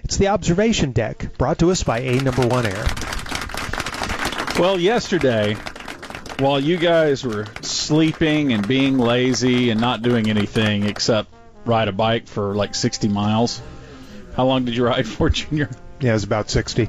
It's the Observation Deck, brought to us by A1 Air. Well, yesterday, while you guys were sleeping and being lazy and not doing anything except ride a bike for like 60 miles, how long did you ride for, Junior? Yeah, it was about 60.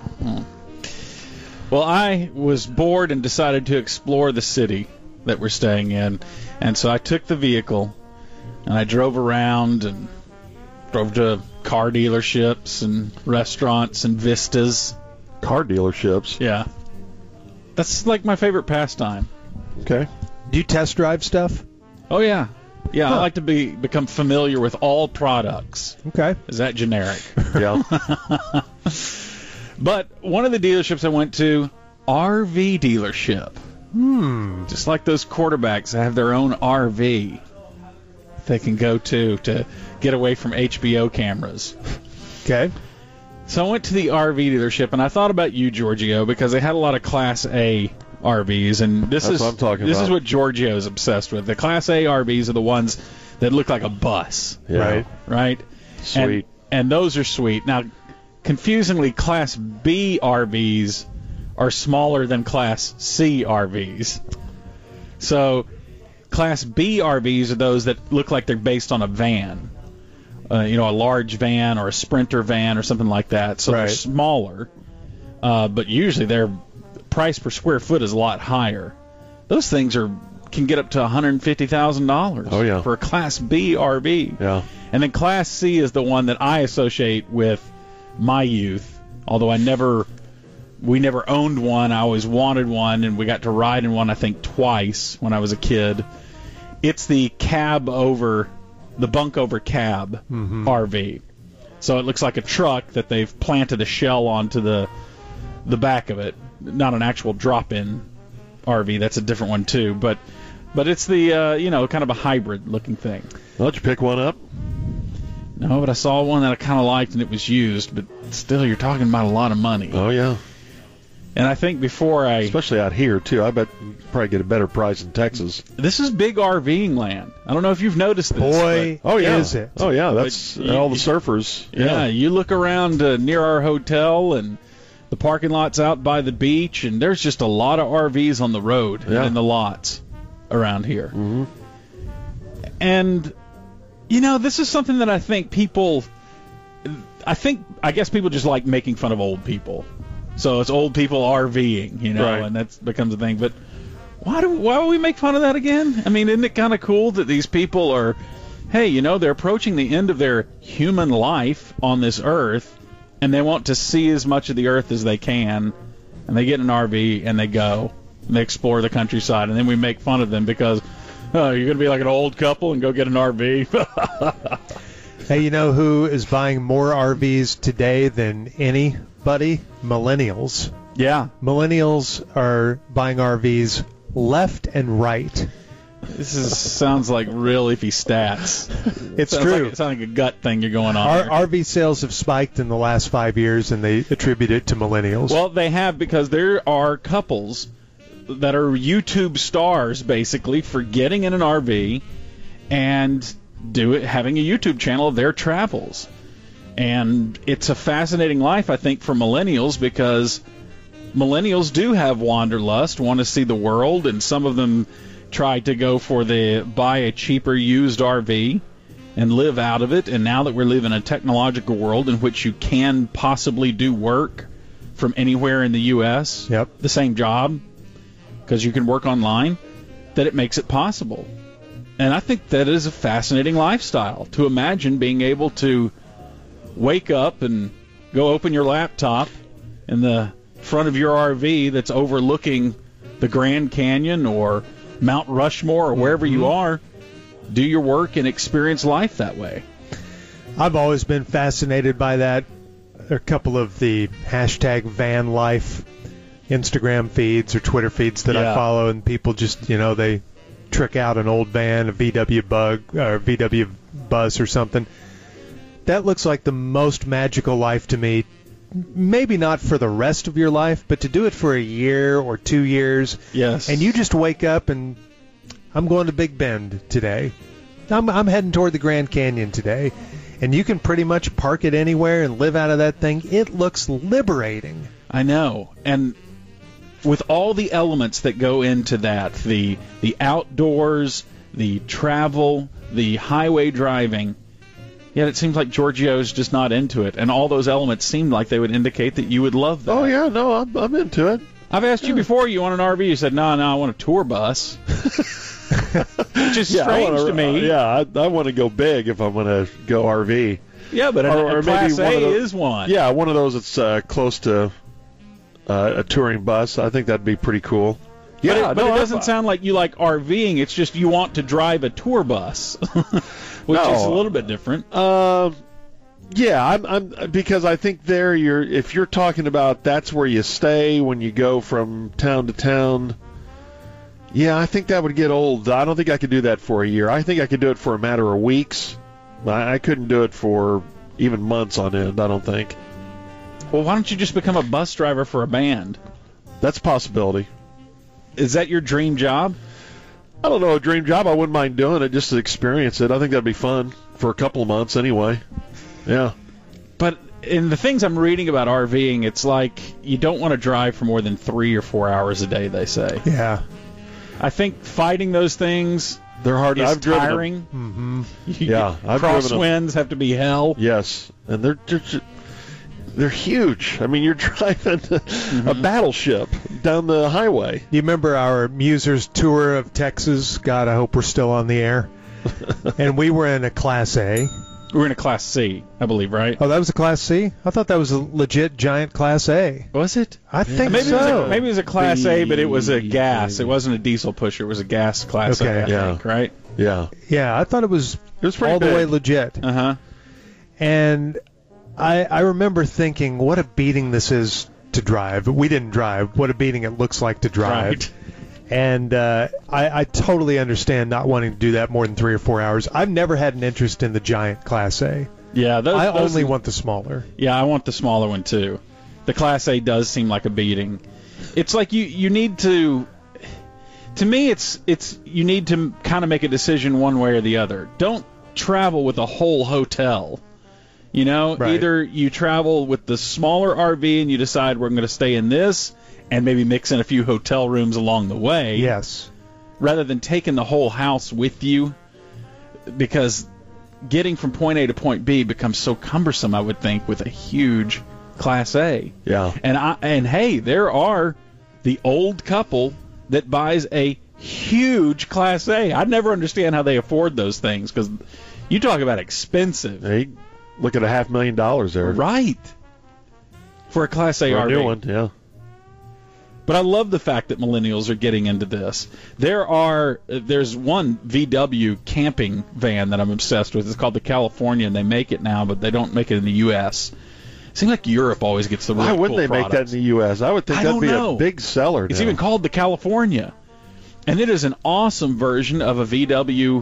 Well, I was bored and decided to explore the city that we're staying in, and so I took the vehicle and I drove around and drove to car dealerships and restaurants and vistas. Car dealerships? Yeah. That's like my favorite pastime. Okay. Do you test drive stuff? Oh, yeah. Yeah, Huh. I like to become familiar with all products. Okay. Is that generic? Yeah. But one of the dealerships I went to, RV dealership. Just like those quarterbacks that have their own RV they can go to get away from HBO cameras. Okay. So I went to the RV dealership, and I thought about you, Giorgio, because they had a lot of Class A RVs, and this That's what I'm talking this about. is what Giorgio is obsessed with. The Class A RVs are the ones that look like a bus, Yeah. right? Sweet. And those are sweet. Now, confusingly, Class B RVs are smaller than Class C RVs. So, Class B RVs are those that look like they're based on a van. A large van or a Sprinter van or something like that. So they're Right. smaller, but usually their price per square foot is a lot higher. Those things can get up to $150,000 Oh, yeah. for a Class B RV. Yeah. And then Class C is the one that I associate with my youth, although we never owned one. I always wanted one, and we got to ride in one, I think, twice when I was a kid. It's the bunk over cab RV. So it looks like a truck that they've planted a shell onto the back of it. Not an actual drop-in RV. That's a different one too. But it's the kind of a hybrid looking thing. Why don't you pick one up? No, but I saw one that I kind of liked and it was used. But still, you're talking about a lot of money. Oh, yeah. And I think Especially out here, too. I bet you probably get a better price in Texas. This is big RVing land. I don't know if you've noticed this. Boy, Oh, yeah. is it. Oh, yeah. That's But all the surfers. Yeah, you look around near our hotel and the parking lot's out by the beach, and there's just a lot of RVs on the road Yeah. and in the lots around here. Mm-hmm. And, this is something that I think I guess people just like making fun of old people. So it's old people RVing, Right. and that becomes a thing. But why do we make fun of that again? I mean, isn't it kind of cool that these people are, hey, they're approaching the end of their human life on this earth, and they want to see as much of the earth as they can, and they get in an RV and they go, and they explore the countryside, and then we make fun of them because, oh, you're going to be like an old couple and go get an RV. Hey, you know who is buying more RVs today than anybody? Millennials. Yeah. Millennials are buying RVs left and right. This sounds like real iffy stats. It's Sounds true. It sounds like a gut thing you're going on there. RV sales have spiked in the last 5 years, and they attribute it to millennials. Well, they have, because there are couples that are YouTube stars, basically, for getting in an RV and having a YouTube channel of their travels. And it's a fascinating life, I think, for millennials, because millennials do have wanderlust, want to see the world, and some of them try to go for buy a cheaper used RV and live out of it. And now that we're living in a technological world in which you can possibly do work from anywhere in the U.S., Yep. the same job, because you can work online, that it makes it possible. And I think that is a fascinating lifestyle, to imagine being able to wake up and go open your laptop in the front of your RV that's overlooking the Grand Canyon or Mount Rushmore or wherever you are, do your work and experience life that way. I've always been fascinated by that. There are a couple of the hashtag van life Instagram feeds or Twitter feeds that I follow, and people just, they trick out an old van, a VW Bug or VW Buzz or something. That looks like the most magical life to me. Maybe not for the rest of your life, but to do it for a year or 2 years. Yes. And you just wake up and I'm going to Big Bend today. I'm heading toward the Grand Canyon today. and you can pretty much park it anywhere and live out of that thing. It looks liberating. I know. And with all the elements that go into that, the outdoors, the travel, the highway driving, yet it seems like Giorgio's just not into it. And all those elements seem like they would indicate that you would love that. Oh, yeah, no, I'm into it. I've asked you before, you want an RV? You said, no, I want a tour bus. Which is strange to me. Yeah, I want to go big if I'm going to go RV. Yeah, but a Class A is one. Yeah, one of those that's close to a touring bus. I think that'd be pretty cool. Yeah, but it doesn't sound like you like RVing. It's just you want to drive a tour bus, which is a little bit different. Yeah, I'm because I think if you're talking about that's where you stay when you go from town to town. Yeah, I think that would get old. I don't think I could do that for a year. I think I could do it for a matter of weeks. I couldn't do it for even months on end, I don't think. Well, why don't you just become a bus driver for a band? That's a possibility. Is that your dream job? I don't know, a dream job. I wouldn't mind doing it just to experience it. I think that'd be fun for a couple of months anyway. Yeah. But in the things I'm reading about RVing, it's like you don't want to drive for more than 3 or 4 hours a day, they say. Yeah. I think fighting those things they're hard. is I've driven tiring. Mm-hmm. Yeah. Crosswinds have to be hell. Yes. And they're huge. I mean, you're driving a battleship down the highway. You remember our Musers tour of Texas? God, I hope we're still on the air. And we were in a Class A. We were in a Class C, I believe, right? Oh, that was a Class C? I thought that was a legit giant Class A. Was it? I think maybe so. Maybe it was a Class A, but it was a gas. It wasn't a diesel pusher. It was a gas Class A, I think, right? Yeah. Yeah, I thought it was all the way legit. Uh-huh. And I remember thinking, what a beating this is to drive. We didn't drive. What a beating it looks like to drive. Right. And I totally understand not wanting to do that more than 3 or 4 hours. I've never had an interest in the giant Class A. Yeah, I only want the smaller. Yeah, I want the smaller one too. The Class A does seem like a beating. It's like you need to. To me, it's you need to kind of make a decision one way or the other. Don't travel with a whole hotel. You know, right. Either you travel with the smaller RV and you decide we're going to stay in this and maybe mix in a few hotel rooms along the way. Yes. Rather than taking the whole house with you, because getting from point A to point B becomes so cumbersome, I would think, with a huge Class A. Yeah. And hey, there are the old couple that buys a huge Class A. I never understand how they afford those things, because you talk about expensive. Hey, look at $500,000 there. Right. For a Class A RV. New one, yeah. But I love the fact that millennials are getting into this. There's one VW camping van that I'm obsessed with. It's called the California, and they make it now, but they don't make it in the U.S. It seems like Europe always gets the really cool products. Why wouldn't they make that in the U.S.? I would think that'd be a big seller now. It's even called the California. And it is an awesome version of a VW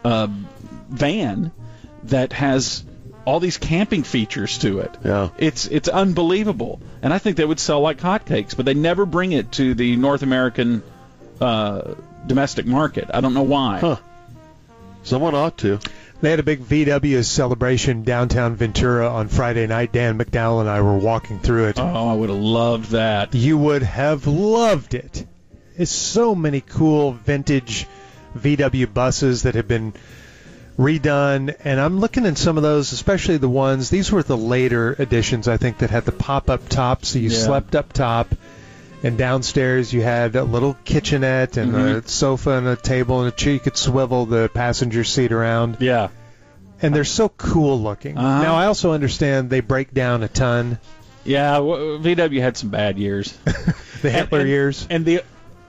van that has all these camping features to it. Yeah. It's unbelievable. And I think they would sell like hotcakes, but they never bring it to the North American domestic market. I don't know why. Huh. Someone ought to. They had a big VW celebration downtown Ventura on Friday night. Dan McDowell and I were walking through it. Oh, I would have loved that. You would have loved it. It's so many cool vintage VW buses that have been redone, and I'm looking at some of those, especially the ones, these were the later editions, I think, that had the pop-up top, so you slept up top, and downstairs you had a little kitchenette and a sofa and a table and a chair. You could swivel the passenger seat around. Yeah. And they're so cool looking. Now, I also understand they break down a ton. Yeah, VW had some bad years. The Hitler years. And the...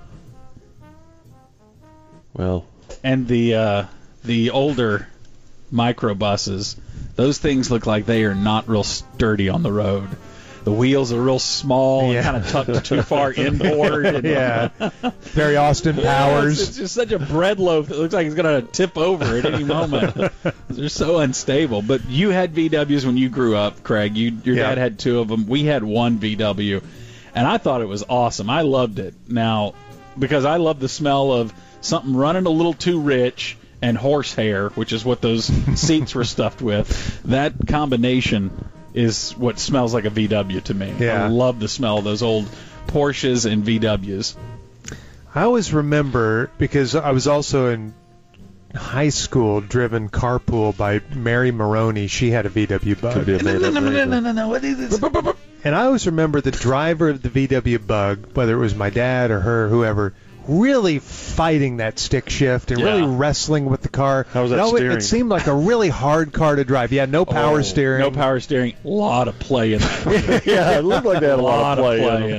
Well... And the older microbuses, those things look like they are not real sturdy on the road. The wheels are real small and kind of tucked too far inboard. And, very Austin Powers. It's just such a bread loaf that looks like it's going to tip over at any moment. They're so unstable. But you had VWs when you grew up, Craig. Your dad had 2 of them. We had 1 VW, and I thought it was awesome. I loved it. Now, because I love the smell of something running a little too rich and horsehair, which is what those seats were stuffed with. That combination is what smells like a VW to me. Yeah. I love the smell of those old Porsches and VWs. I always remember, because I was also in high school driven carpool by Mary Maroney. She had a VW Bug. Could be a made-up name. No. What is this? And I always remember the driver of the VW Bug, whether it was my dad or her, whoever, really fighting that stick shift and really wrestling with the car. How was that steering? It seemed like a really hard car to drive. Yeah, no power steering. No power steering. A lot of play in that. Yeah, it looked like they had a lot of play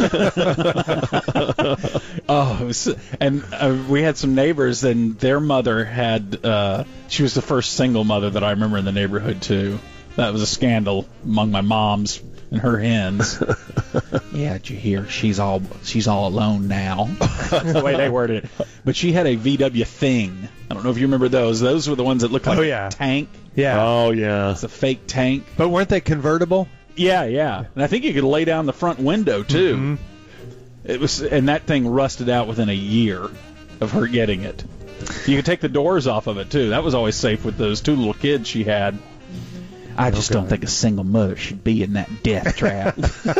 in and we had some neighbors, and their mother had, she was the first single mother that I remember in the neighborhood, too. That was a scandal among my moms and her hens. Yeah, did you hear? She's all alone now. That's the way they worded it. But she had a VW Thing. I don't know if you remember those. Those were the ones that looked like a tank. Yeah. Oh, yeah. It's a fake tank. But weren't they convertible? Yeah. And I think you could lay down the front window, too. Mm-hmm. It was, and that thing rusted out within a year of her getting it. You could take the doors off of it, too. That was always safe with those two little kids she had. I just don't think a single mother should be in that death trap.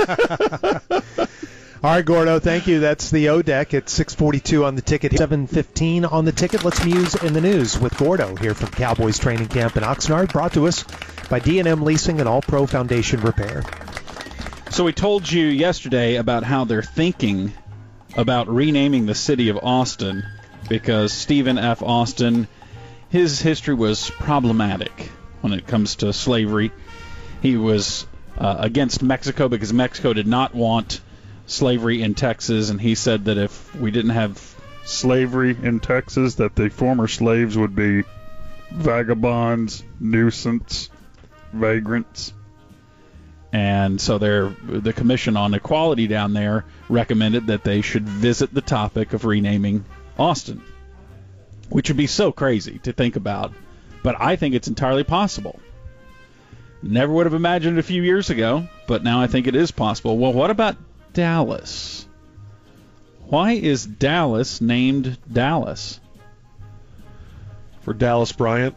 All right, Gordo, thank you. That's the O-Deck at 6:42 on the ticket, 7:15 on the ticket. Let's muse in the news with Gordo here from Cowboys Training Camp in Oxnard, brought to us by D&M Leasing and All Pro Foundation Repair. So we told you yesterday about how they're thinking about renaming the city of Austin because Stephen F. Austin, his history was problematic when it comes to slavery. He was against Mexico because Mexico did not want slavery in Texas, and he said that if we didn't have slavery in Texas, that the former slaves would be vagabonds, nuisance, vagrants. And so the Commission on Equality down there recommended that they should visit the topic of renaming Austin, which would be so crazy to think about. But I think it's entirely possible. Never would have imagined it a few years ago, but now I think it is possible. Well, what about Dallas? Why is Dallas named Dallas? For Dallas Bryant?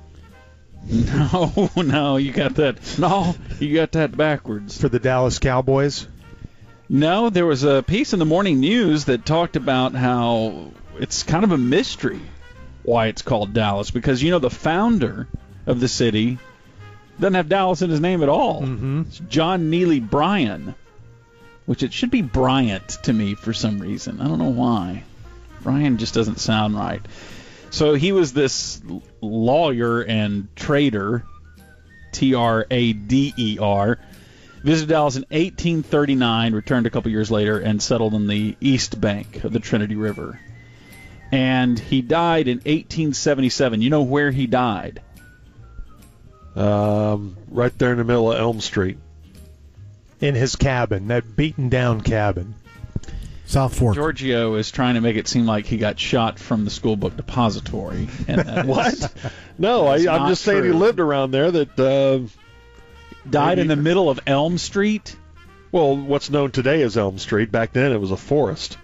No, you got that. No, you got that backwards. For the Dallas Cowboys? No, there was a piece in the morning news that talked about how it's kind of a mystery why it's called Dallas, because the founder of the city doesn't have Dallas in his name at all. Mm-hmm. It's John Neely Bryan, which it should be Bryant to me for some reason. I don't know why. Bryan just doesn't sound right. So he was this lawyer and trader, Trader, visited Dallas in 1839, returned a couple years later, and settled on the east bank of the Trinity River. And he died in 1877. You know where he died? Right there in the middle of Elm Street. In his cabin, that beaten-down cabin. South Fork. Giorgio is trying to make it seem like he got shot from the school book depository. And that What? No, I'm just saying he lived around there. That died in the middle of Elm Street? Well, what's known today as Elm Street. Back then it was a forest.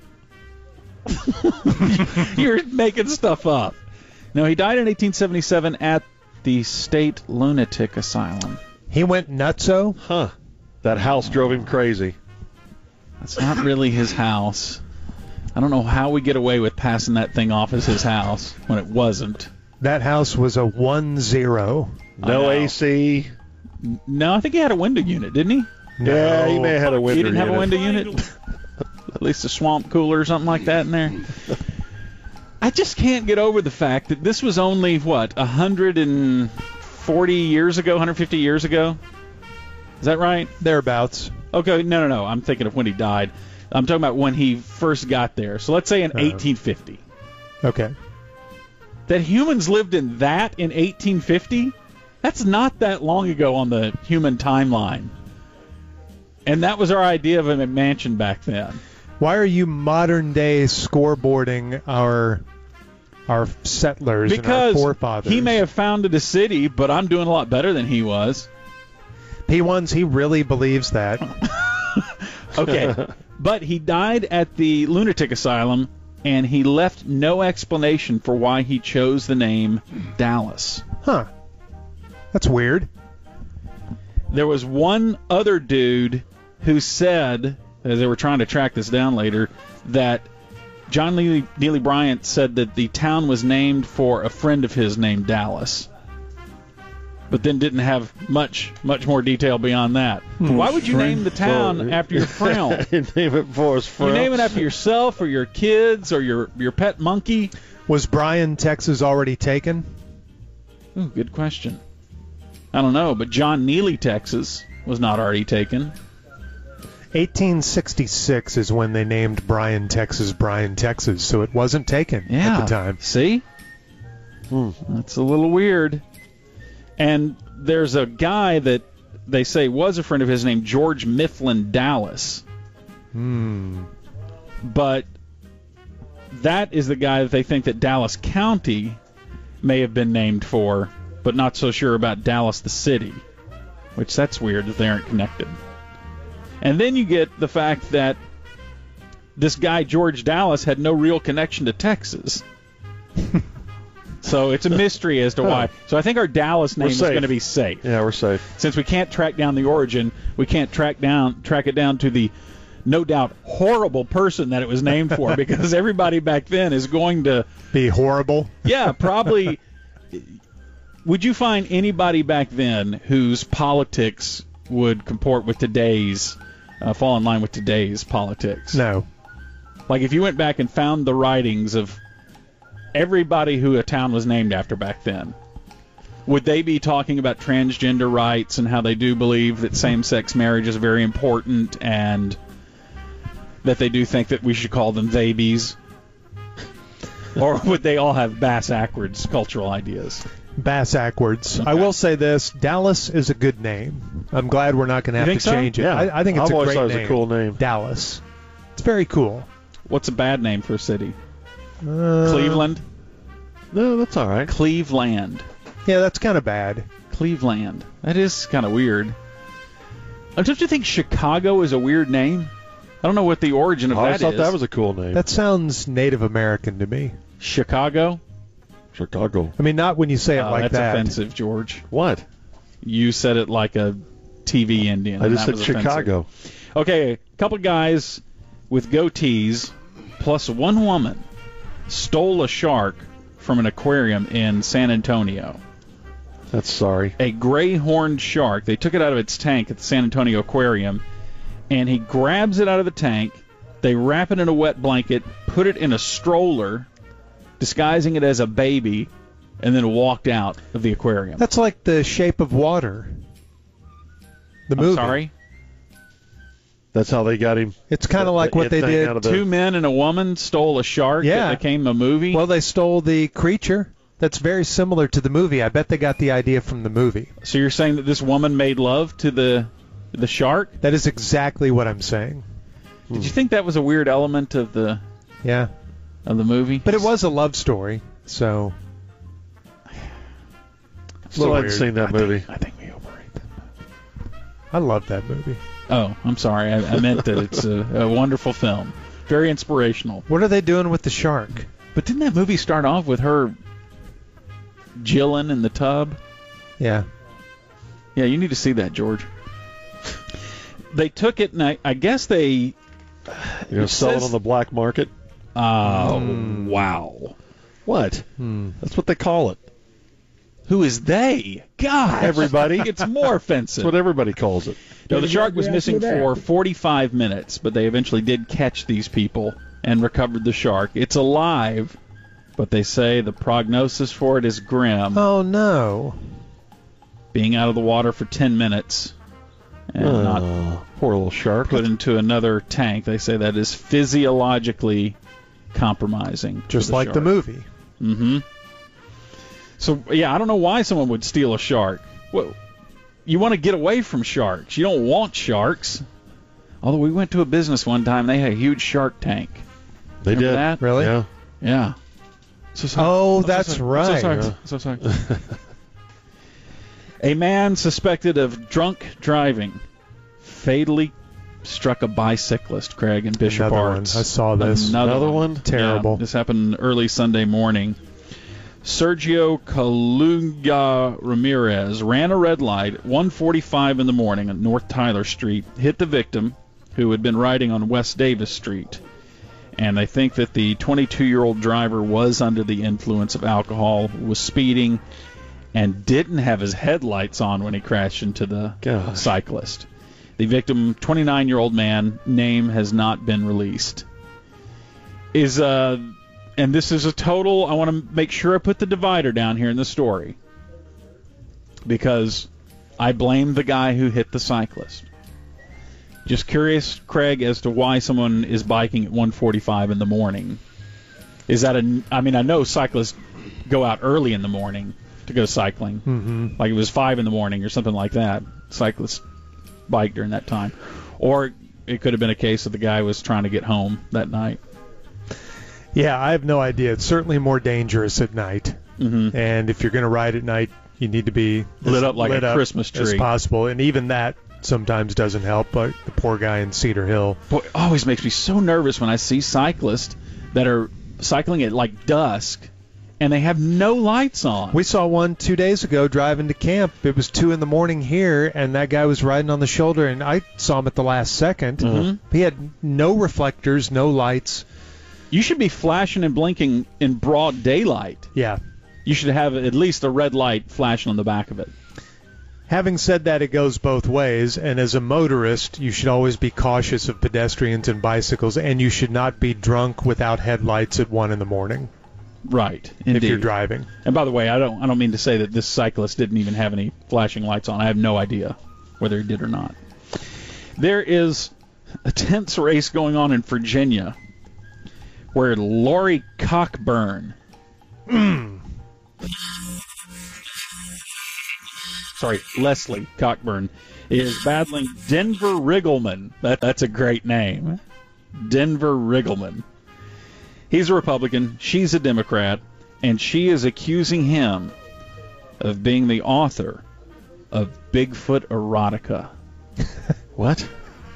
You're making stuff up. No, he died in 1877 at the State Lunatic Asylum. He went nutso? Huh. That house drove him crazy. That's not really his house. I don't know how we get away with passing that thing off as his house when it wasn't. That house was a 1-0. No AC. No, I think he had a window unit, didn't he? Yeah, he may have had a window unit. He didn't have a window unit? At least a swamp cooler or something like that in there. I just can't get over the fact that this was only, 140 years ago, 150 years ago? Is that right? Thereabouts. Okay, no. I'm thinking of when he died. I'm talking about when he first got there. So let's say in 1850. Okay. That humans lived in that in 1850? That's not that long ago on the human timeline. And that was our idea of a mansion back then. Why are you modern-day scoreboarding our settlers and our forefathers? Because he may have founded a city, but I'm doing a lot better than he was. P1s, he really believes that. Okay, but he died at the lunatic asylum and he left no explanation for why he chose the name Dallas. Huh. That's weird. There was one other dude who said, as they were trying to track this down later, that John Neely Bryant said that the town was named for a friend of his named Dallas, but then didn't have much more detail beyond that. Why would you name the town after your friend? Name it for his friend. You name it after yourself or your kids or your pet monkey? Was Bryan, Texas already taken? Ooh, good question. I don't know, but John Neely, Texas was not already taken. 1866 is when they named Bryan, Texas, so it wasn't taken at the time. See? That's a little weird. And there's a guy that they say was a friend of his named George Mifflin Dallas. But that is the guy that they think that Dallas County may have been named for, but not so sure about Dallas the city, which that's weird that they aren't connected. And then you get the fact that this guy, George Dallas, had no real connection to Texas. So it's a mystery as to why. So I think our Dallas name is going to be safe. Yeah, we're safe. Since we can't track down the origin, we can't track it down to the no doubt horrible person that it was named for, because everybody back then is going to be horrible. Yeah, probably. Would you find anybody back then whose politics would comport with today's, fall in line with today's politics? No. Like if you went back and found the writings of everybody who a town was named after back then, would they be talking about transgender rights and how they do believe that same-sex marriage is very important and that they do think that we should call them babies? Or would they all have bass-ackwards cultural ideas? Bass-ackwards. Okay. I will say this, Dallas is a good name. I'm glad we're not going to have to change it. Yeah. I think it's a great name. I've always thought it was a cool name. Dallas. It's very cool. What's a bad name for a city? Cleveland? No, that's all right. Cleveland. Yeah, that's kind of bad. Cleveland. That is kind of weird. Don't you think Chicago is a weird name? I don't know what the origin of that is. I thought that was a cool name. That sounds Native American to me. Chicago? Chicago. I mean, not when you say it like that's that. That's offensive, George. What? You said it like a TV Indian. I just said Chicago. Offensive. Okay, a couple guys with goatees plus one woman stole a shark from an aquarium in San Antonio. That's sorry. A gray-horned shark. They took it out of its tank at the San Antonio Aquarium, and he grabs it out of the tank. They wrap it in a wet blanket, put it in a stroller, disguising it as a baby, and then walked out of the aquarium. That's like The Shape of Water. The movie. I'm sorry? That's how they got him. It's kind of like what they did. Two men and a woman stole a shark that became a movie? Well, they stole the creature. That's very similar to the movie. I bet they got the idea from the movie. So you're saying that this woman made love to the shark? That is exactly what I'm saying. Did you think that was a weird element of the movie? But it was a love story, so... Still hadn't seen that movie. I think we overrate that movie. I love that movie. Oh, I'm sorry. I meant that it's a wonderful film. Very inspirational. What are they doing with the shark? But didn't that movie start off with her jilling in the tub? Yeah. Yeah, you need to see that, George. They took it, and I guess they... You're going to sell it on the black market? Oh, wow. What? That's what they call it. Who is they? God, everybody. It's more offensive. That's what everybody calls it. No, the shark was missing for 45 minutes, but they eventually did catch these people and recovered the shark. It's alive, but they say the prognosis for it is grim. Oh, no. Being out of the water for 10 minutes and not poor little shark. Put into another tank. They say that is physiologically compromising. Just like the movie. Mm-hmm. So, yeah, I don't know why someone would steal a shark. Well, you want to get away from sharks. You don't want sharks. Although we went to a business one time, they had a huge shark tank. They Remember did. That? Really? Yeah. Yeah. So sorry. Oh, that's right. So sorry. A man suspected of drunk driving fatally struck a bicyclist, Craig, in Bishop Another one. Arts. I saw this. Another one? Terrible. Yeah, this happened early Sunday morning. Sergio Calunga Ramirez ran a red light at 1:45 in the morning on North Tyler Street, hit the victim, who had been riding on West Davis Street. And they think that the 22-year-old driver was under the influence of alcohol, was speeding, and didn't have his headlights on when he crashed into the cyclist. The victim, 29-year-old man, name has not been released. And this is a total, I want to make sure I put the divider down here in the story, because I blame the guy who hit the cyclist. Just curious, Craig, as to why someone is biking at 1:45 in the morning. Is that I know cyclists go out early in the morning to go cycling. Mm-hmm. Like it was 5 in the morning or something like that. Cyclists bike during that time. Or it could have been a case that the guy was trying to get home that night. Yeah, I have no idea. It's certainly more dangerous at night. Mm-hmm. And if you're going to ride at night, you need to be lit up like a Christmas tree as possible. And even that sometimes doesn't help. But the poor guy in Cedar Hill. Boy, it always makes me so nervous when I see cyclists that are cycling at like dusk and they have no lights on. We saw one 2 days ago driving to camp. It was 2 in the morning here, and that guy was riding on the shoulder, and I saw him at the last second. Mm-hmm. He had no reflectors, no lights. You should be flashing and blinking in broad daylight. Yeah. You should have at least a red light flashing on the back of it. Having said that, it goes both ways, and as a motorist, you should always be cautious of pedestrians and bicycles, and you should not be drunk without headlights at 1 in the morning. Right, indeed. If you're driving. And by the way, I don't mean to say that this cyclist didn't even have any flashing lights on. I have no idea whether he did or not. There is a tense race going on in Virginia where Lori Cockburn Leslie Cockburn is battling Denver Riggleman. That's a great name. Denver Riggleman. He's a Republican, she's a Democrat, and she is accusing him of being the author of Bigfoot erotica. What?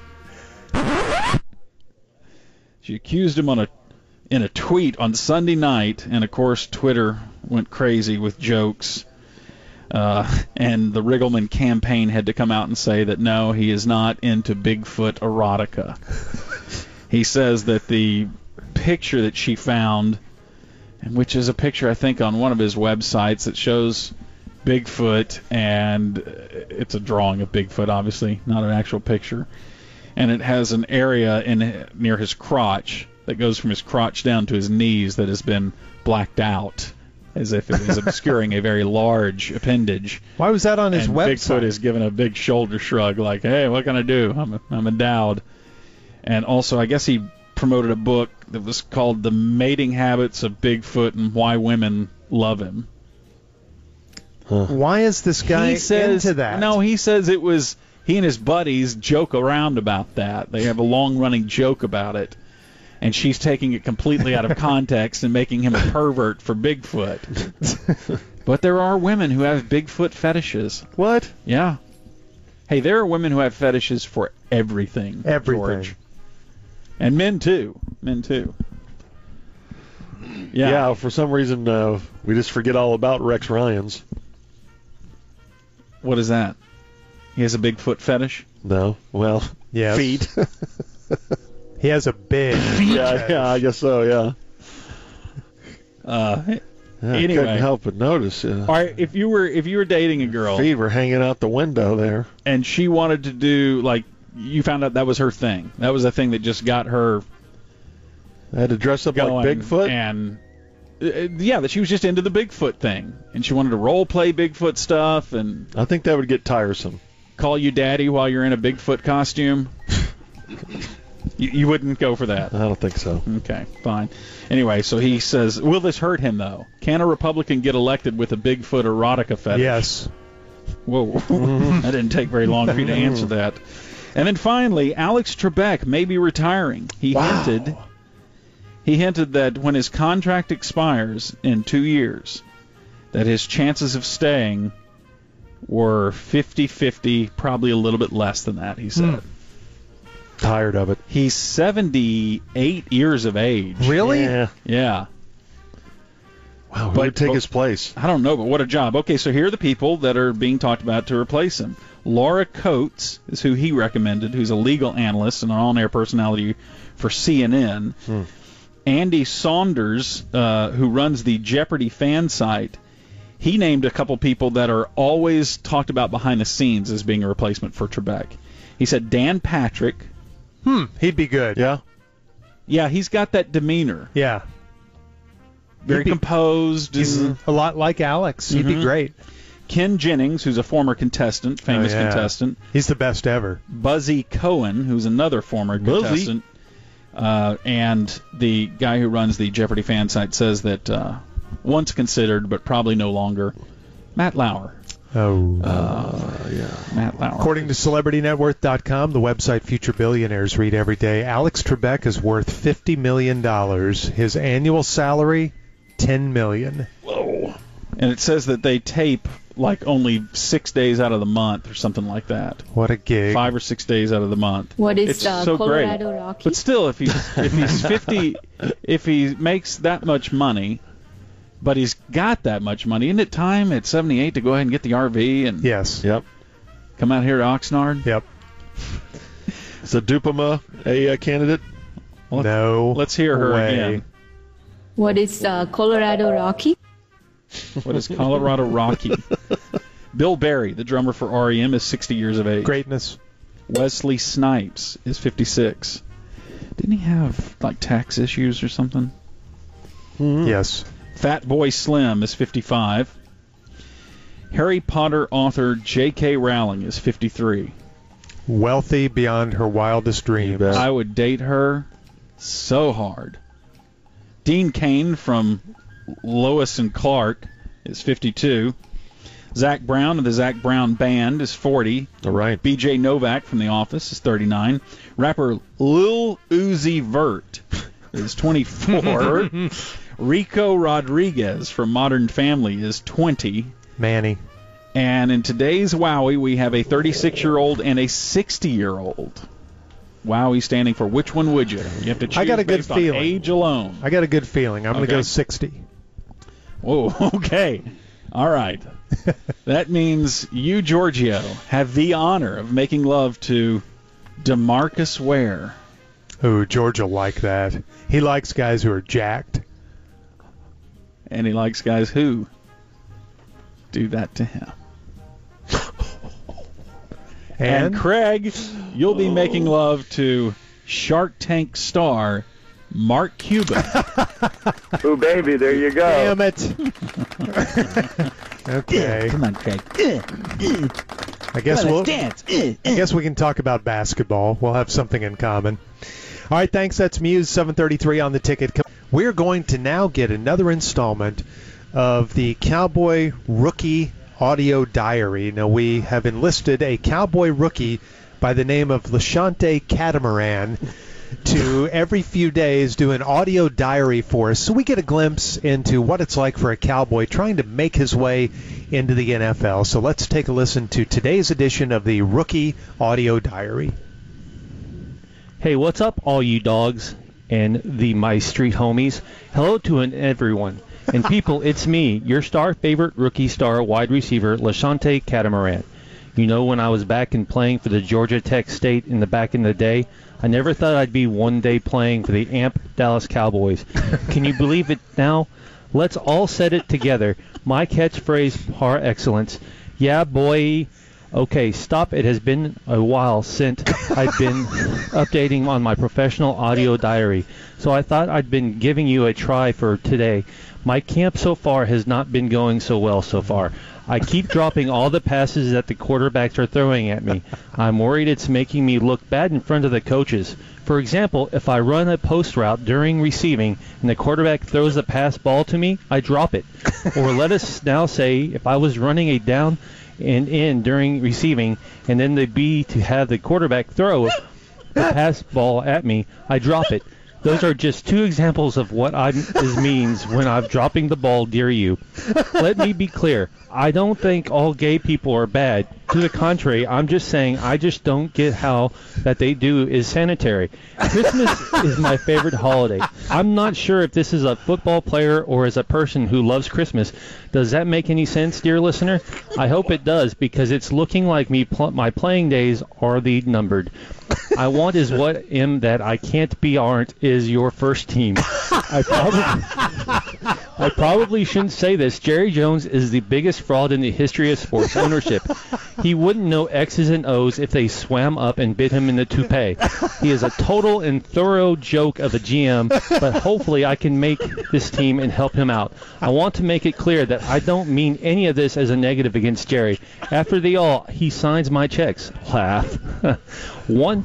She accused him in a tweet on Sunday night, and of course Twitter went crazy with jokes. And the Riggleman campaign had to come out and say that no, he is not into Bigfoot erotica. He says that the picture that she found, and which is a picture I think on one of his websites that shows Bigfoot, and it's a drawing of Bigfoot, obviously, not an actual picture, and it has an area near his crotch that goes from his crotch down to his knees that has been blacked out, as if it was obscuring a very large appendage. Why was that on his and website? Bigfoot is giving a big shoulder shrug, like, "Hey, what can I do? I'm endowed." And also, I guess he promoted a book that was called "The Mating Habits of Bigfoot and Why Women Love Him." Huh. Why is this guy into that? No, he says it was he and his buddies joke around about that. They have a long-running joke about it. And she's taking it completely out of context and making him a pervert for Bigfoot. But there are women who have Bigfoot fetishes. What? Yeah. Hey, there are women who have fetishes for everything. Everything. George. And men too. Yeah, for some reason, we just forget all about Rex Ryan's. What is that? He has a Bigfoot fetish? No. Well, yes. Feet. He has a big yeah, I guess so, yeah. Anyway, I couldn't help but notice. All right, if you were dating a girl, feet were hanging out the window there, and she wanted to do, like, you found out that was her thing. That was the thing that just got her. I had to dress up going, like Bigfoot, and that she was just into the Bigfoot thing, and she wanted to role play Bigfoot stuff, and I think that would get tiresome. Call you daddy while you're in a Bigfoot costume. You wouldn't go for that? I don't think so. Okay, fine. Anyway, so he says, will this hurt him, though? Can a Republican get elected with a Bigfoot erotica fetish? Yes. Whoa. That didn't take very long for you to answer that. And then finally, Alex Trebek may be retiring. He hinted that when his contract expires in 2 years, that his chances of staying were 50-50, probably a little bit less than that, he said. Tired of it. He's 78 years of age. Really? Yeah. Wow, who would take his place? I don't know, but what a job. Okay, so here are the people that are being talked about to replace him. Laura Coates is who he recommended, who's a legal analyst and an on-air personality for CNN. Andy Saunders, who runs the Jeopardy fan site, he named a couple people that are always talked about behind the scenes as being a replacement for Trebek. He said Dan Patrick. He'd be good. Yeah? Yeah, he's got that demeanor. Yeah. Very composed. He's a lot like Alex. He'd be great. Ken Jennings, who's a former contestant, famous contestant. He's the best ever. Buzzy Cohen, who's another former contestant. And the guy who runs the Jeopardy fan site says that once considered, but probably no longer, Matt Lauer. Matt Lauer. According to CelebrityNetWorth.com, the website Future Billionaires read every day, Alex Trebek is worth $50 million. His annual salary, $10 million. Whoa. And it says that they tape like only 6 days out of the month or something like that. What a gig. 5 or 6 days out of the month. What is it's so Colorado great. Rocky? But still, if he's 50, if he makes that much money, but he's got that much money, isn't it time at 78 to go ahead and get the RV and Yep. come out here to Oxnard? Yep. Is Dupama a candidate? Well, no. Let's hear her way. again. What is Colorado Rocky? What is Colorado Rocky? Bill Berry, the drummer for REM, is 60 years of age. Greatness. Wesley Snipes is 56. Didn't he have like tax issues or something? Yes. Fat Boy Slim is 55. Harry Potter author J.K. Rowling is 53. Wealthy beyond her wildest dreams. I would date her so hard. Dean Cain from Lois and Clark is 52. Zach Brown of the Zach Brown Band is 40. All right. B.J. Novak from The Office is 39. Rapper Lil Uzi Vert is 24. Rico Rodriguez from Modern Family is 20. Manny. And in today's Wowie, we have a 36-year-old and a 60-year-old. Wowie standing for which one would you? You have to choose I got a good based on feeling. age alone. I got a good feeling. I'm going to Okay. go 60. Whoa, okay. All right. That means you, Giorgio, have the honor of making love to DeMarcus Ware. Ooh, George will like that. He likes guys who are jacked. And he likes guys who do that to him. And Craig, you'll be making love to Shark Tank star Mark Cuban. Ooh, baby, there you go. Damn it. Okay. Come on, Craig. I guess dance. I guess we can talk about basketball. We'll have something in common. All right, thanks. That's Muse 733 on the ticket. We're going to now get another installment of the Cowboy Rookie Audio Diary. Now, we have enlisted a Cowboy rookie by the name of Lashante Catamaran to every few days do an audio diary for us so we get a glimpse into what it's like for a Cowboy trying to make his way into the NFL. So let's take a listen to today's edition of the Rookie Audio Diary. Hey, what's up, all you dogs and my street homies? Hello to everyone. And people, it's me, your star favorite rookie star wide receiver, Lashante Catamaran. You know, when I was back and playing for the Georgia Tech State in the day, I never thought I'd be one day playing for the AMP Dallas Cowboys. Can you believe it now? Let's all set it together. My catchphrase par excellence. Yeah, boy. Okay, stop. It has been a while since I've been updating on my professional audio diary, so I thought I'd been giving you a try for today. My camp so far has not been going so well so far. I keep dropping all the passes that the quarterbacks are throwing at me. I'm worried it's making me look bad in front of the coaches. For example, if I run a post route during receiving and the quarterback throws a pass ball to me, I drop it. Or let us now say if I was running a down and in during receiving and then the B to have the quarterback throw the pass ball at me, I drop it. Those are just two examples of what it means when I'm dropping the ball, dear you. Let me be clear. I don't think all gay people are bad. To the contrary, I'm just saying I just don't get how that they do is sanitary. Christmas is my favorite holiday. I'm not sure if this is a football player or as a person who loves Christmas. Does that make any sense, dear listener? I hope it does, because it's looking like my playing days are the numbered. I want is what am that I can't be aren't is your first team. I probably shouldn't say this. Jerry Jones is the biggest fraud in the history of sports ownership. He wouldn't know X's and O's if they swam up and bit him in the toupee. He is a total and thorough joke of a GM, but hopefully I can make this team and help him out. I want to make it clear that I don't mean any of this as a negative against Jerry. After the all, he signs my checks. Laugh. One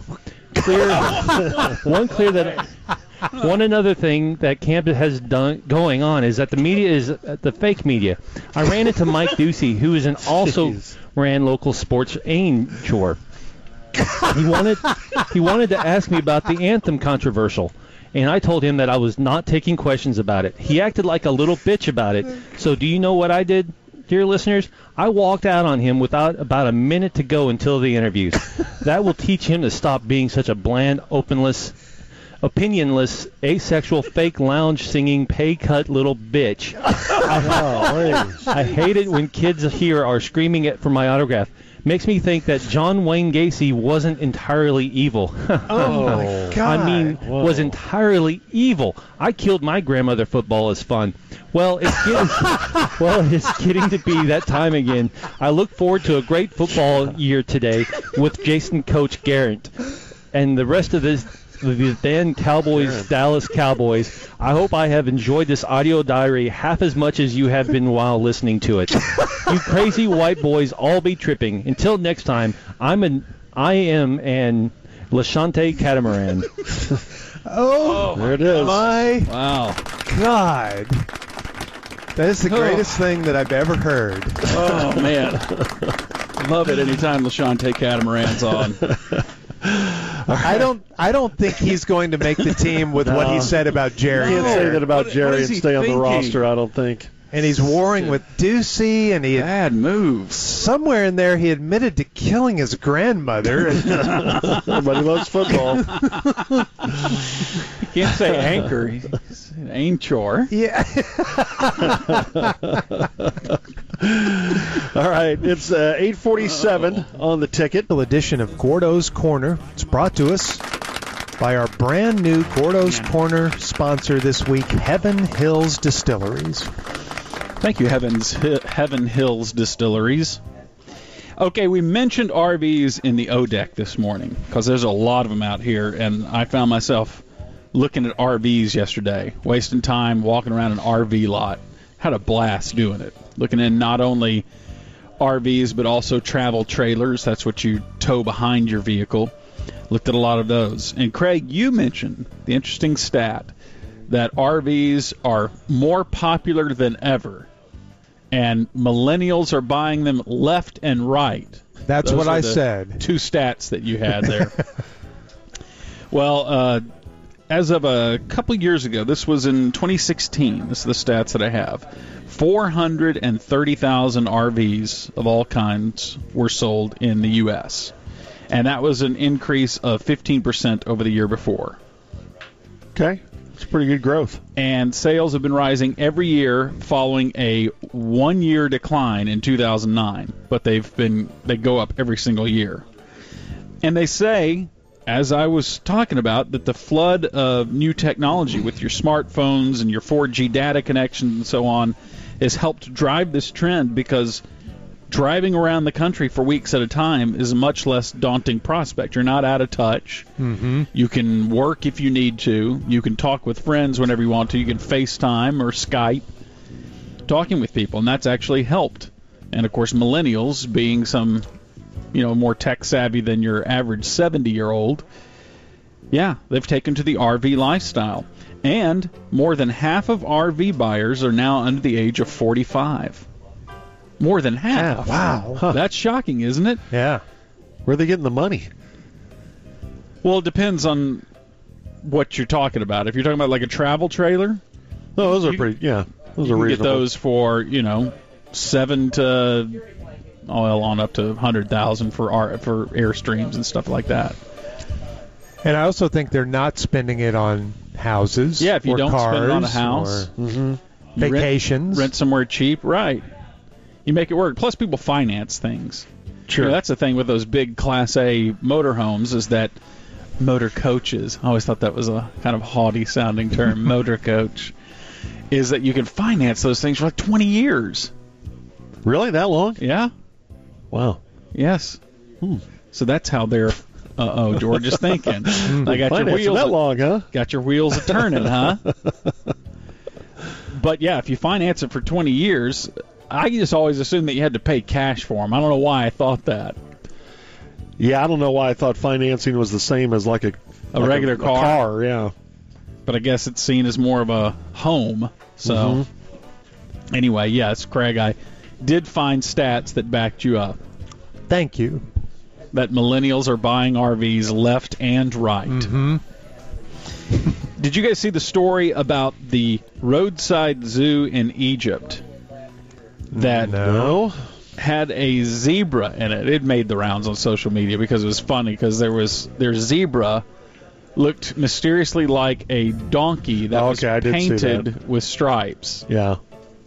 another thing that camp has done going on is that the media is the fake media. I ran into Mike Ducey, who is also ran local sports chore. He wanted to ask me about the anthem controversial, and I told him that I was not taking questions about it. He acted like a little bitch about it. So do you know what I did, dear listeners? I walked out on him without about a minute to go until the interviews. That will teach him to stop being such a bland, opinionless, asexual, fake lounge singing, pay cut little bitch. I hate it when kids here are screaming for my autograph. Makes me think that John Wayne Gacy wasn't entirely evil. Oh my God! I mean, was entirely evil. I killed my grandmother. Football is fun. Well, it's getting to be that time again. I look forward to a great football year today with Jason Coach Garrett and the rest of the then Dallas Cowboys. I hope I have enjoyed this audio diary half as much as you have been while listening to it. You crazy white boys all be tripping. Until next time, I am an Lashante Catamaran. Oh, there it is. Wow. God. That is the greatest thing that I've ever heard. Oh, man. Love it anytime Lashante Catamaran's on. I don't think he's going to make the team with what he said about Jerry. You can't say that about Jerry and stay on the roster, I don't think. And he's warring with Ducey, and he bad moves. Somewhere in there, he admitted to killing his grandmother. Everybody loves football. You can't say anchor. He's an anchor. Yeah. All right, it's 8:47 on the ticket. Edition of Gordo's Corner. It's brought to us by our brand new Gordo's Corner sponsor this week, Heaven Hills Distilleries. Thank you, Heaven Hills Distilleries. Okay, we mentioned RVs in the O-Deck this morning because there's a lot of them out here, and I found myself looking at RVs yesterday, wasting time walking around an RV lot. Had a blast doing it, looking in not only RVs but also travel trailers. That's what you tow behind your vehicle. Looked at a lot of those. And Craig, you mentioned the interesting stat that RVs are more popular than ever, and millennials are buying them left and right. That's what I said. Two stats that you had there. Well, as of a couple years ago, this was in 2016, this is the stats that I have, 430,000 RVs of all kinds were sold in the U.S., and that was an increase of 15% over the year before. Okay. It's pretty good growth. And sales have been rising every year following a one-year decline in 2009, but they go up every single year. And they say, as I was talking about, that the flood of new technology with your smartphones and your 4G data connections and so on has helped drive this trend, because driving around the country for weeks at a time is a much less daunting prospect. You're not out of touch. Mm-hmm. You can work if you need to. You can talk with friends whenever you want to. You can FaceTime or Skype, talking with people, and that's actually helped. And, of course, millennials, being some, more tech-savvy than your average 70-year-old, they've taken to the RV lifestyle. And more than half of RV buyers are now under the age of 45. More than half. Wow. Huh. That's shocking, isn't it? Yeah. Where are they getting the money? Well, it depends on what you're talking about. If you're talking about like a travel trailer, those are pretty. Yeah, those are reasonable. Get those for $7,000 to oil on up to 100,000 for Airstreams and stuff like that. And I also think they're not spending it on houses. Yeah, if you or don't cars spend it on a house, or vacations, rent somewhere cheap, right? You make it work. Plus, people finance things. Sure. You know, that's the thing with those big Class A motorhomes is that motor coaches. I always thought that was a kind of haughty sounding term, motor coach. Is that you can finance those things for like 20 years. Really? That long? Yeah. Wow. Yes. So that's how they're. George is thinking. I got your wheels. That long, huh? Got your wheels a turning, huh? But yeah, if you finance it for 20 years, I just always assumed that you had to pay cash for them. I don't know why I thought that. Yeah, I don't know why I thought financing was the same as like a regular car. A car, yeah. But I guess it's seen as more of a home. So anyway, yes, Craig, I did find stats that backed you up. Thank you. That millennials are buying RVs left and right. Mm-hmm. Did you guys see the story about the roadside zoo in Egypt that had a zebra in it? It made the rounds on social media because it was funny because their zebra looked mysteriously like a donkey that was painted with stripes. Yeah.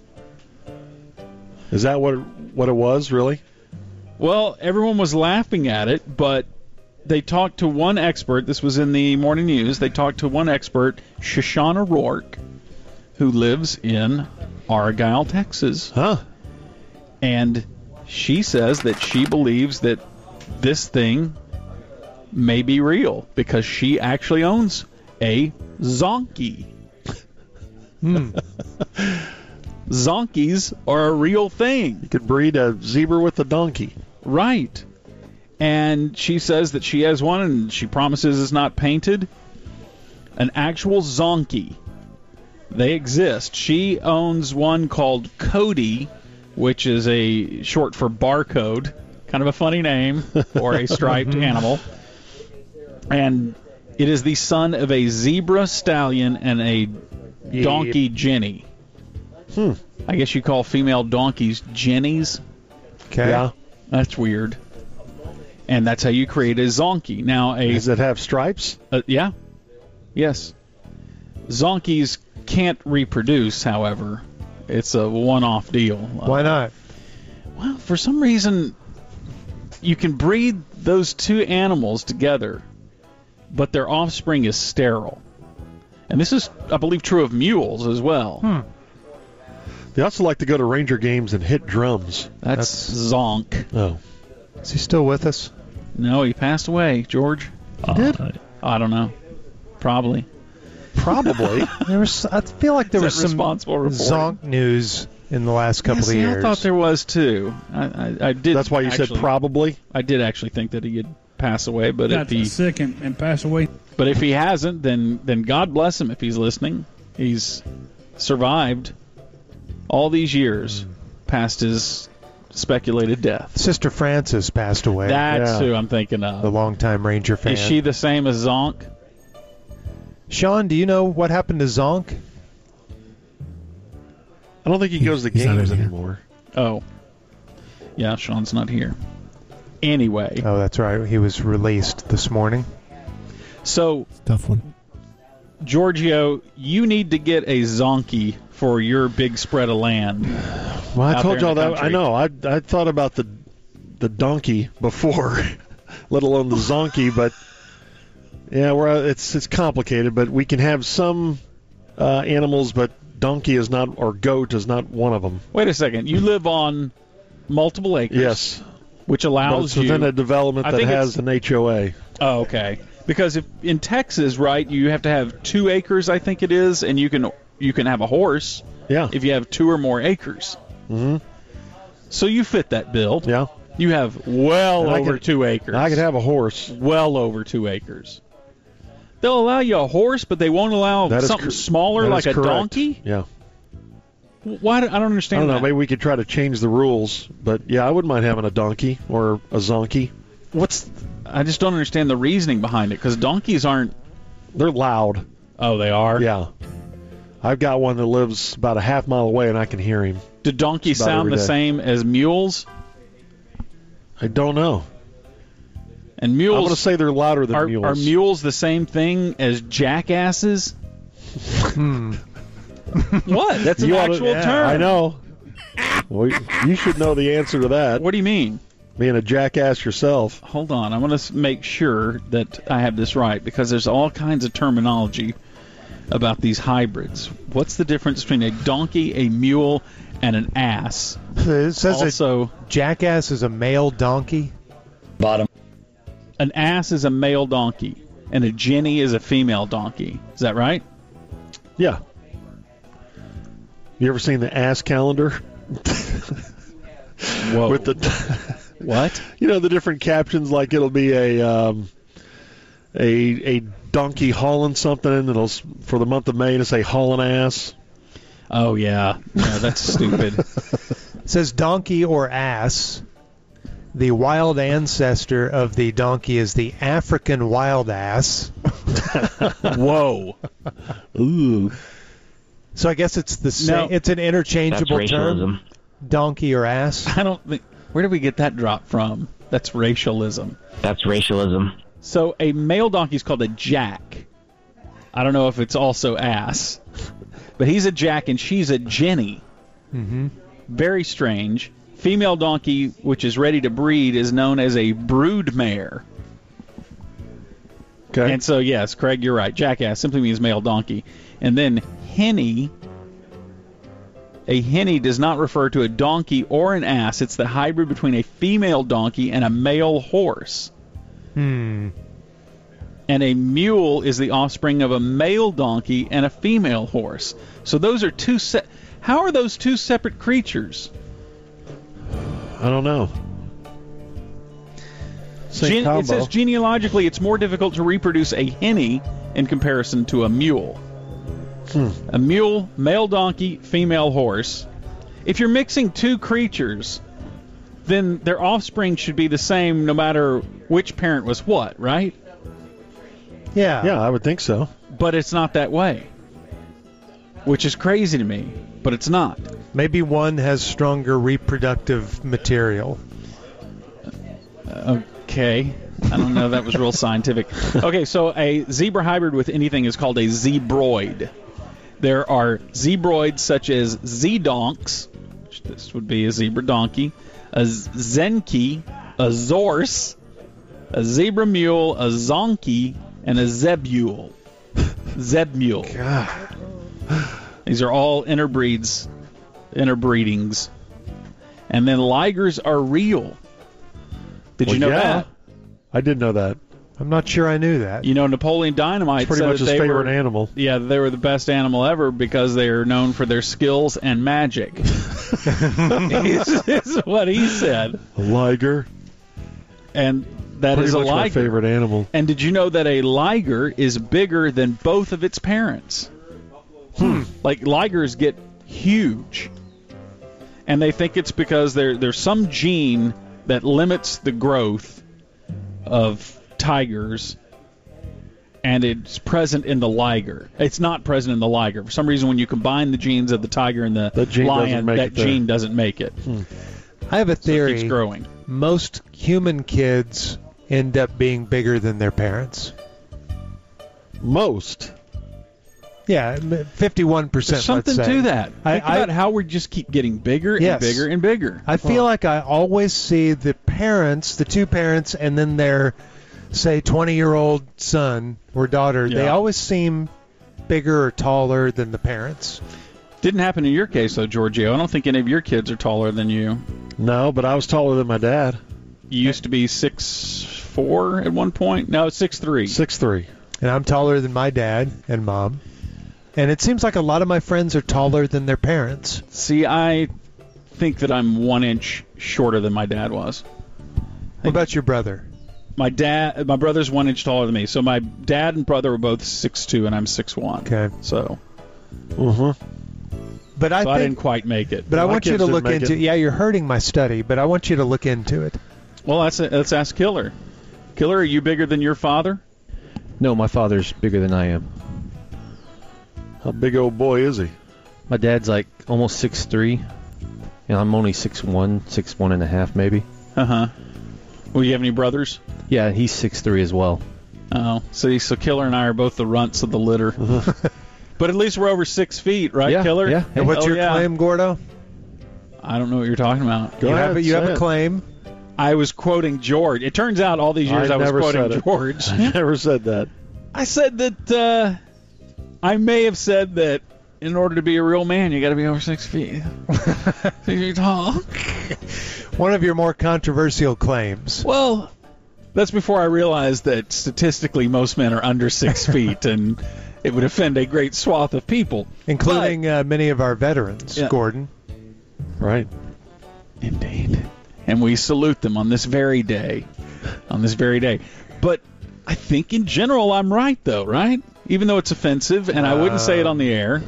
Is that what it was, really? Well, everyone was laughing at it, but they talked to one expert. This was in the morning news. They talked to one expert, Shoshana Rourke, who lives in Argyle, Texas. Huh. And she says that she believes that this thing may be real because she actually owns a zonkey. Zonkies are a real thing. You could breed a zebra with a donkey. Right. And she says that she has one, and she promises it's not painted. An actual zonkey. They exist. She owns one called Cody, which is a short for barcode. Kind of a funny name for a striped animal. And it is the son of a zebra stallion and a donkey jenny. I guess you call female donkeys jennies. Okay. Yeah. That's weird. And that's how you create a zonkey. Now, does it have stripes? Yeah. Yes. Zonkies can't reproduce, however. It's a one-off deal. Why not? Well, for some reason, you can breed those two animals together, but their offspring is sterile. And this is, I believe, true of mules as well. They also like to go to Ranger games and hit drums. That's Zonk. Oh. Is he still with us? No, he passed away, George. He did? I don't know. Probably. I feel like there was some zonk news in the last couple of years. I thought there was too. I did. That's why you said probably? I did actually think that he had passed away, but if he sick and pass away. But if he hasn't, then God bless him if he's listening. He's survived all these years past his speculated death. Sister Frances passed away. That's who I'm thinking of. The longtime Ranger fan. Is she the same as Zonk? Sean, do you know what happened to Zonk? I don't think he goes to games anymore. Oh. Yeah, Sean's not here. Anyway. Oh, that's right. He was released this morning. So, tough one. Giorgio, you need to get a zonkey for your big spread of land. Well, I told y'all that. I know. I thought about the donkey before, let alone the zonkey. But yeah, it's complicated. But we can have some animals, but donkey is not, or goat is not one of them. Wait a second. You live on multiple acres. Yes. Which allows you within a development that has an HOA. Oh, okay. Because if in Texas, right, you have to have 2 acres, I think it is, and you can have a horse. Yeah. If you have 2 or more acres. Mm-hmm. So you fit that bill. Yeah. You have over 2 acres. I could have a horse. Well over 2 acres. They'll allow you a horse, but they won't allow something smaller like a donkey? Yeah. Why? I don't understand. I don't know. That. Maybe we could try to change the rules, but yeah, I wouldn't mind having a donkey or a zonkey. I just don't understand the reasoning behind it, because donkeys aren't... They're loud. Oh, they are? Yeah. I've got one that lives about a half mile away, and I can hear him. Do donkeys sound the same as mules? I don't know. And mules. I'm going to say they're louder than mules. Are mules the same thing as jackasses? What? That's an actual term. I know. Well, you should know the answer to that. What do you mean? Being a jackass yourself. Hold on. I want to make sure that I have this right, because there's all kinds of terminology about these hybrids. What's the difference between a donkey, a mule, and an ass? It says Also, a jackass is a male donkey. Bottom. an ass is a male donkey, and a jenny is a female donkey. Is that right? Yeah. You ever seen the ass calendar? Whoa. With the what? You know, the different captions, like it'll be a donkey hauling something, and it'll, for the month of May, it'll say hauling ass. Oh, yeah. No, that's stupid. It says donkey or ass. The wild ancestor of the donkey is the African wild ass. Whoa. Ooh. So I guess it's the same. No. It's an interchangeable term. Donkey or ass. I don't think. Where did we get that drop from? That's racialism. That's racialism. So a male donkey is called a jack. I don't know if it's also ass, but he's a jack and she's a jenny. Mm-hmm. Very strange. Female donkey, which is ready to breed, is known as a brood mare. Okay. And so, yes, Craig, you're right. Jackass simply means male donkey. And then henny. A henny does not refer to a donkey or an ass. It's the hybrid between a female donkey and a male horse. Hmm. And a mule is the offspring of a male donkey and a female horse. So those are two How are those two separate creatures? I don't know. It says genealogically it's more difficult to reproduce a henny in comparison to a mule. A mule, male donkey, female horse. If you're mixing two creatures, then their offspring should be the same no matter which parent was what, right? Yeah. Yeah, I would think so. But it's not that way. Which is crazy to me, but it's not. Maybe one has stronger reproductive material. Okay. I don't know. That was real scientific. Okay, so a zebra hybrid with anything is called a zebroid. There are zebroids such as z-donks, which this would be a zebra donkey, a zenki, a zorse, a zebra mule, a zonky, and a zebmule. Zebmule. God. These are all interbreedings. And then ligers are real. Did you know that? I did know that. I'm not sure I knew that. You know, Napoleon Dynamite It's pretty said much his that favorite animal. Yeah, they were the best animal ever because they are known for their skills and magic. is what he said. A liger. And that Pretty is a much my liger. favorite animal. And did you know that a liger is bigger than both of its parents? Like, ligers get huge. And they think it's because there's some gene that limits the growth of tigers, and it's present in the liger. It's not present in the liger. For some reason, when you combine the genes of the tiger and the lion, that gene doesn't make it. I have a theory. So it keeps growing. Most human kids end up being bigger than their parents. Most. Yeah, 51%. There's something let's say. to that. Think about how we just keep getting bigger and bigger and bigger. I feel like I always see the parents, the two parents, and then their, say, 20-year-old son or daughter. Yeah. They always seem bigger or taller than the parents. Didn't happen in your case, though, Giorgio. I don't think any of your kids are taller than you. No, but I was taller than my dad. You used to be 6'4" at one point? No, 6'3". 6'3". And I'm taller than my dad and mom. And it seems like a lot of my friends are taller than their parents. See, I think that I'm 1 inch shorter than my dad was. What about your brother? My brother's 1 inch taller than me. So my dad and brother are both 6'2", and I'm 6'1". Okay. So. But I didn't quite make it. But I want you to look into. Yeah, you're hurting my study, but I want you to look into it. Well, let's ask Killer. Killer, are you bigger than your father? No, my father's bigger than I am. How big old boy is he? My dad's like almost 6'3", and I'm only 6'1", 6'1.5" maybe. Uh-huh. Well, you have any brothers? Yeah, he's 6'3" as well. Oh, so Killer and I are both the runts of the litter. But at least we're over 6 feet, right, Yeah, Killer? yeah. And what's your claim, Gordo? I don't know what you're talking about. You have a claim. I was quoting George. It turns out all these years I was quoting George. I never said that. I said that I may have said that in order to be a real man, you got to be over 6 feet. 6 feet tall. One of your more controversial claims. Well, that's before I realized that statistically most men are under 6 feet, and it would offend a great swath of people. Including many of our veterans, Yeah. Gordon. Right. Indeed. And we salute them on this very day. On this very day. But I think in general I'm right, though, right? Even though it's offensive, and I wouldn't say it on the air.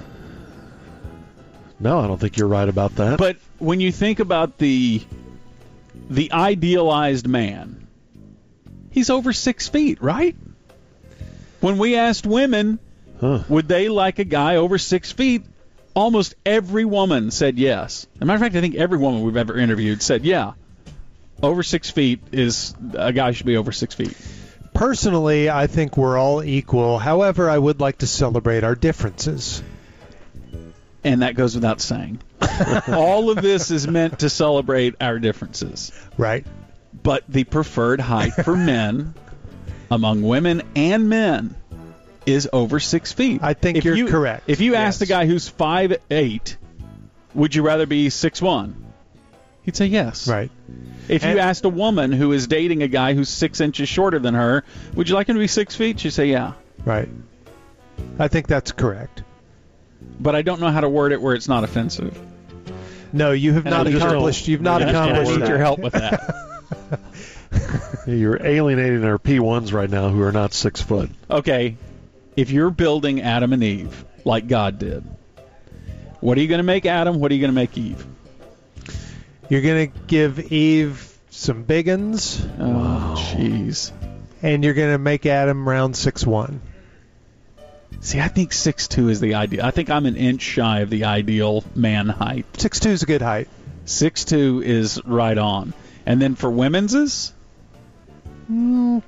No, I don't think you're right about that. But when you think about the idealized man, he's over 6 feet, right? When we asked women, would they like a guy over 6 feet, almost every woman said yes. As a matter of fact, I think every woman we've ever interviewed said, yeah, over 6 feet is a guy should be over 6 feet. Personally, I think we're all equal. However, I would like to celebrate our differences. And that goes without saying. All of this is meant to celebrate our differences. Right. But the preferred height for men, among women and men, is over 6 feet. I think you're correct. If you asked a guy who's 5'8", would you rather be 6'1"? He'd say yes. Right. If you asked a woman who is dating a guy who's 6 inches shorter than her, would you like him to be 6 feet? She'd say yeah. Right. I think that's correct. But I don't know how to word it where it's not offensive. No, you have not accomplished. You've not accomplished. I need that. your help with that. You're alienating our P1s right now who are not 6 foot. Okay, if you're building Adam and Eve like God did, what are you going to make Adam? What are you going to make Eve? You're going to give Eve some big uns. Oh, jeez. And you're going to make Adam round 6'1". See, I think 6'2" is the ideal. I think I'm an inch shy of the ideal man height. 6'2" is a good height. 6'2" is right on. And then for women's is? 5'6",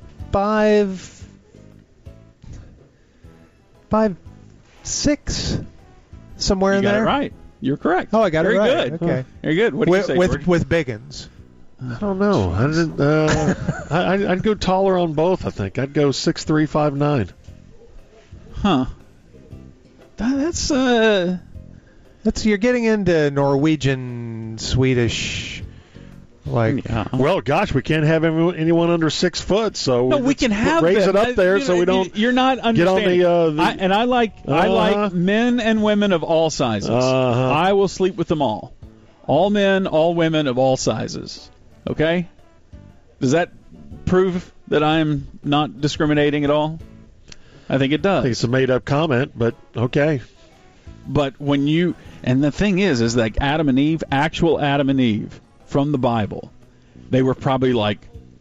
somewhere in there. You got it right. You're correct. Oh, I got it right. Very good. Okay. Very good. What do you say, George? With big uns. I don't know. I didn't. I'd go taller on both. I think I'd go 6'3", 5'9". Huh. That's you're getting into Norwegian, Swedish, like. Yeah. Well, gosh, we can't have anyone under 6 foot, so no, we can have raise them. it up there so we don't. You're not understanding. Get on the. I like men and women of all sizes. I will sleep with them all. All men, all women of all sizes. Okay? Does that prove that I'm not discriminating at all? I think it does. I think it's a made-up comment, but okay. But when you... And the thing is like Adam and Eve, actual Adam and Eve from the Bible, they were probably like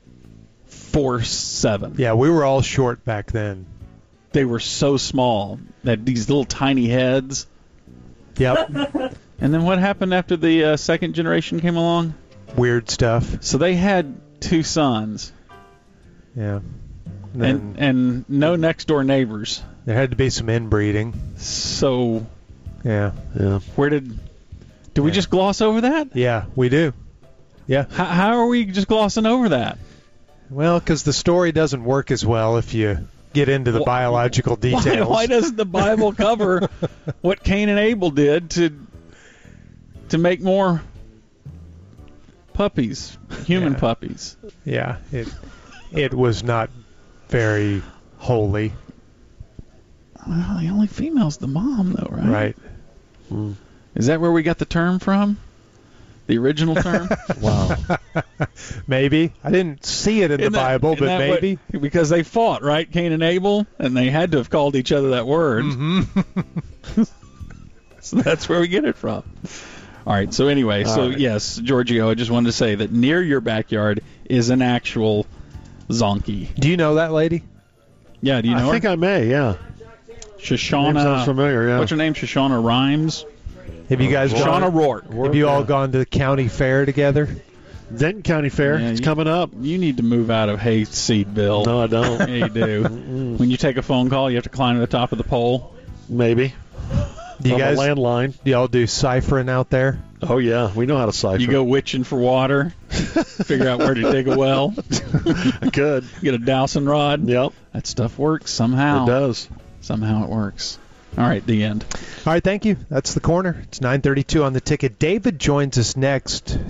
4'7". Yeah, we were all short back then. They were so small. They had these little tiny heads. Yep. And then what happened after the second generation came along? Weird stuff. So they had 2 sons. Yeah. And no next door neighbors. There had to be some inbreeding. So yeah. Where did we just gloss over that? Yeah, we do. Yeah. How are we just glossing over that? Well, because the story doesn't work as well if you get into the biological details. Why doesn't the Bible cover what Cain and Abel did to make more puppies, human puppies? Yeah, it was not very holy. Well, the only female's the mom, though, right? Right. Mm. Is that where we got the term from? The original term? Wow. Maybe. I didn't see it in the Bible, but maybe. Because they fought, right? Cain and Abel, and they had to have called each other that word. Mm-hmm. So that's where we get it from. All right, so anyway, yes, Giorgio, I just wanted to say that near your backyard is an actual zonkey. Do you know that lady? Yeah, do you know her? I think I may, yeah. Shoshana. Name sounds familiar, yeah. What's her name? Shoshana Rhimes? Have you guys Shoshana Rourke. Have you all gone to the county fair together? Denton County Fair. Yeah, It's coming up. You need to move out of Hayseedville. No, I don't. Yeah, you do. When you take a phone call, you have to climb to the top of the pole. Maybe. Do you guys, a landline. Do y'all do ciphering out there? Oh, yeah. We know how to cipher. You go witching for water, figure out where to dig a well. Good. Get a dowsing rod. Yep. That stuff works somehow. It does. Somehow it works. All right, the end. All right, thank you. That's the corner. It's 9:32 on the ticket. David joins us next.